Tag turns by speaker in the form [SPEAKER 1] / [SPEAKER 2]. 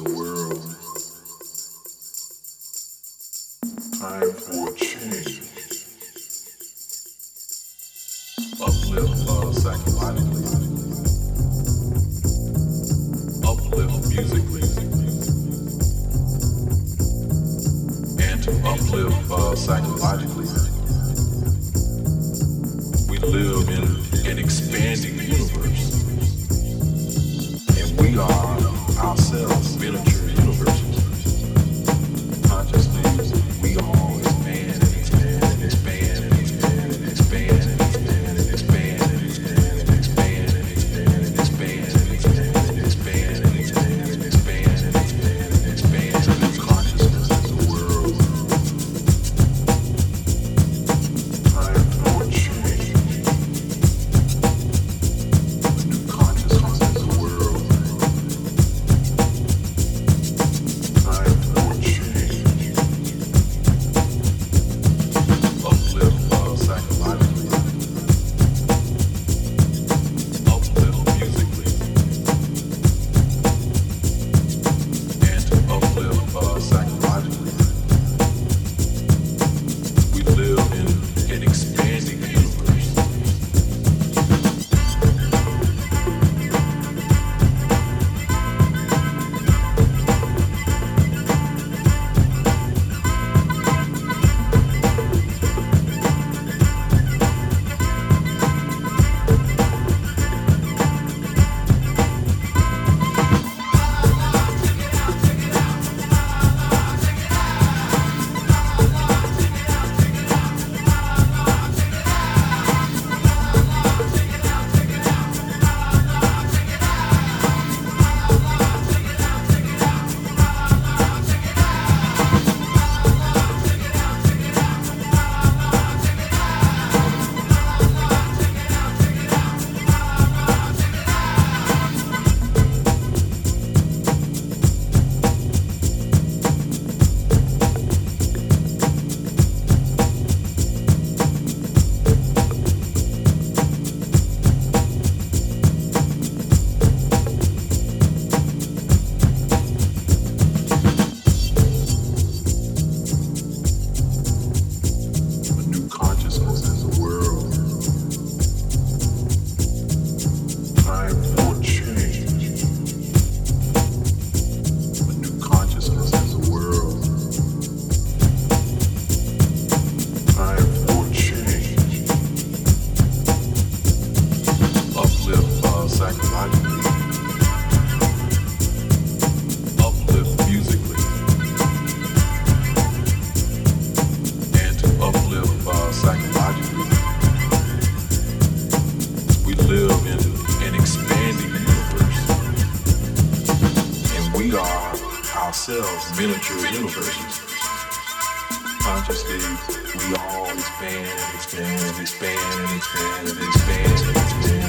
[SPEAKER 1] a world. Time for change. Uplift psychologically. Uplift musically. And to uplift psychologically. We live in an expanding universe. And we are ourselves miniature universes. Consciously, we all expand and expand and expand and expand and expand and expand and expand and expand and expand and expand and expand and expand and expand and expand and expand and expand and expand and new consciousness in the world. Time for change. A new consciousness in the world. Time for change. Uplift psychologically. Uplift musically. And to uplift psychologically. We live in an expanding universe. A new consciousness in the world. Time for change. A new consciousness in the world. Time for change. Uplift psychologically. Uplift musically. And to uplift psychologically. We live in an expanding universe. And we are ourselves miniature universes. Consciously, we all expand and expand and expand and expand and expand and expand.